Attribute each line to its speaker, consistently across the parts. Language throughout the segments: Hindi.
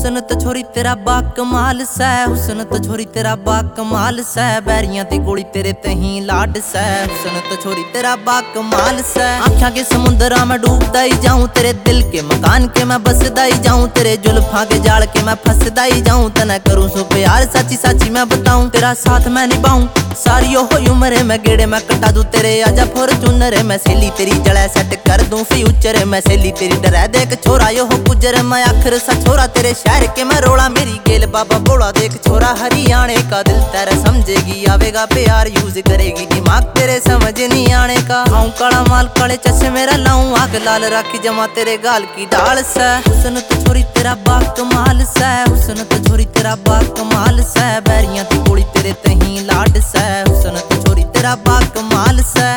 Speaker 1: हुसन तो छोरी तेरा बा कमाल सै, हुसन तो छोरी तेरा बा कमाल सै, बैरियां ते गोली तेरे तहीं लाड सै। हुसन तो छोरी तेरा बा कमाल सै। आँखियां के समुंदरा में डूबदा ही जाऊं, तेरे दिल के मकान के मैं बसदा ही जाऊं, तेरे जुल्फां के जाल के मैं फंसदा ही जाऊं। तना करूं सो प्यार सच्ची सच्ची मैं बताऊं, तेरा साथ मैं निभाऊं सारी ओहो उम्र मैं गेड़े मैं कटा दूं तेरे आजा फॉर्चूनर। मैं सहेली तेरी जड़े सेट कर दूं फ्यूचर, मैं सहेली तेरी डरै देख छोरा यो हो गुजर। मैं आखिर सा छोरा तेरे शहर के मैं रोड़ा, मेरी गेल बाबा बोला देख छोरा हरियाणे का। दिल तेरा समझेगी आवेगा प्यार यूज करेगी, दिमाग तेरे समझ नहीं आने का। आऊं काला माल काले चश्मे मेरा लाऊं, आग लाल राखी जमा तेरे गाल की डाल सै। हुसन तो छोरी तेरा बा कमाल सै, हुसन तो छोरी तेरा बा कमाल सै, बैरियां दी गोली तेरे तहीं लाड सै। हुसन तो छोरी तेरा बा कमाल सै।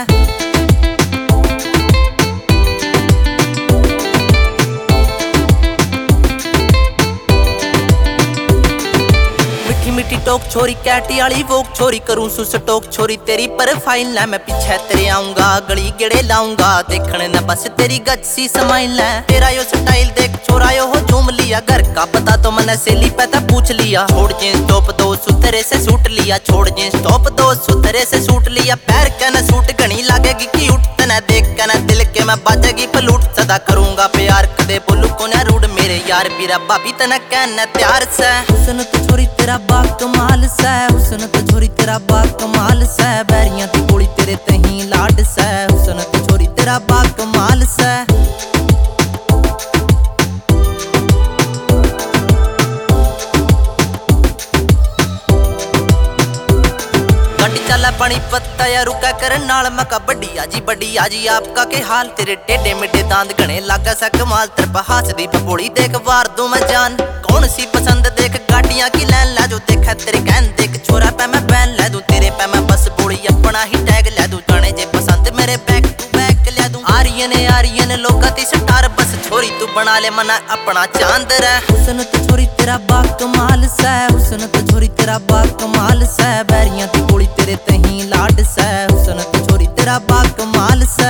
Speaker 1: मिठी टोक छोरी कैटी आली वोक छोरी, करूं सुस टोक छोरी तेरी प्रोफाइल है। मैं पीछे तेरे आऊंगा गली गेड़े लाऊंगा, देखने न बस तेरी गच सी समाइल है। तेरा यो स्टाइल देख छोरा यो हो झूम लिया, घर का पता तो मैंने सहेली पे था पूछ लिया। छोड़ जींस टॉप दो सुतरे से सूट लिया, छोड़ जींस टॉप दो सुतरे से सूट लिया। पैर के न सूट घनी लागेगी क्यूट, तना देख के न दिल के मैं बाजेगी पलूट। सदा करूंगा प्यार कदे बोलू को न रूड, मेरे यार बीरा भाभी तना कहना तैयार से। हुसन तो छोरी तेरा बा कमाल सै, हुसन तो छोरी तेरा बा कमाल सै, बैरियां दी गोली तेरे तहीं लाड सै। हुसन तो छोरी तेरा बा कमाल सै। चला पानी पत्ता या रुका कर नाल, मका बड़ी आजी आपका के हाल। तेरे टेढ़े मेढ़े दांत घने लागा सा कमाल, तरपा हाथ दी भगोड़ी देख वार दूं मैं जान। कौन सी पसंद देख गाड़ियां की लैन ला जो, देखा तेरे कहन देख छोरा पे मैं बैन लै दूं, तेरे पे मैं बस बोली अपना ही टैग लै दूं। जाने जे पसंद मेरे बैक टू बैक लै दूं। आर्यन लोगा ती स्टार बस छोरी तू बना ले मना अपना चांद रे। हुसन तो छोरी तेरा बा कमाल सै, हुसन तो छोरी तेरा बा कमाल सै, बैरियां दी गोली तेरे तहीं लाड सै। हुसन तो छोरी तेरा बा कमाल सै।